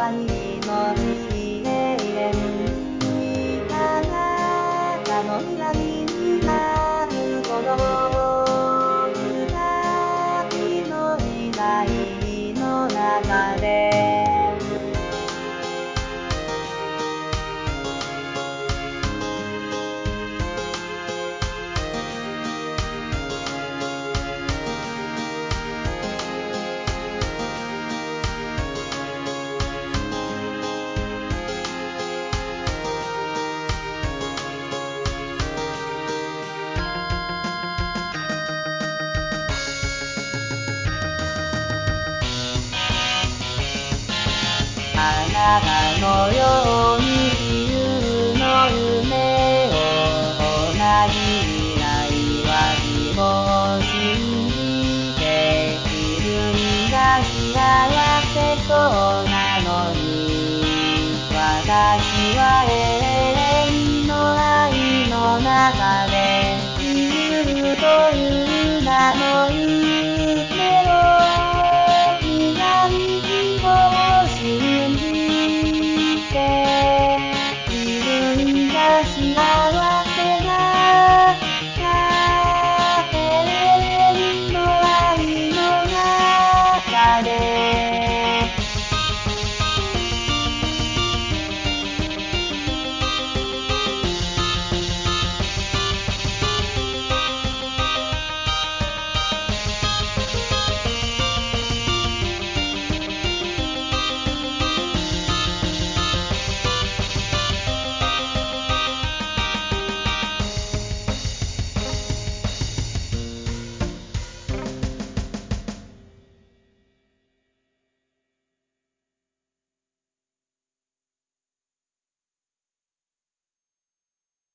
愛の試練にあなたの未来になるほど二人の時代の中であなたのように自由の夢を同じ未来は希望信じて自分が幸せそうなのに私は永遠の愛の中で自由という名の